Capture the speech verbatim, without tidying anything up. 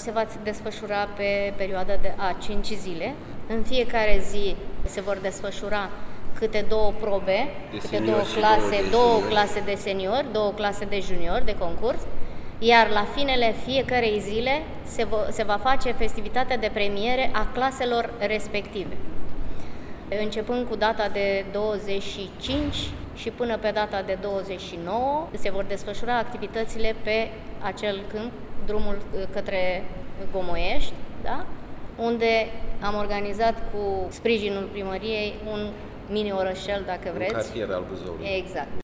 se va desfășura pe perioada de a cinci zile. În fiecare zi se vor desfășura câte două probe, de câte două clase, două, de două clase de seniori, două clase de juniori de concurs, iar la finele fiecarei zile se, se va face festivitatea de premiere a claselor respective. Începând cu data de douăzeci și cinci și până pe data de douăzeci și nouă se vor desfășura activitățile pe acel câmp, drumul către Gomoiești, da? Unde am organizat cu sprijinul primăriei un mini orășel, dacă vreți. Un cartier al Buzăului. Exact.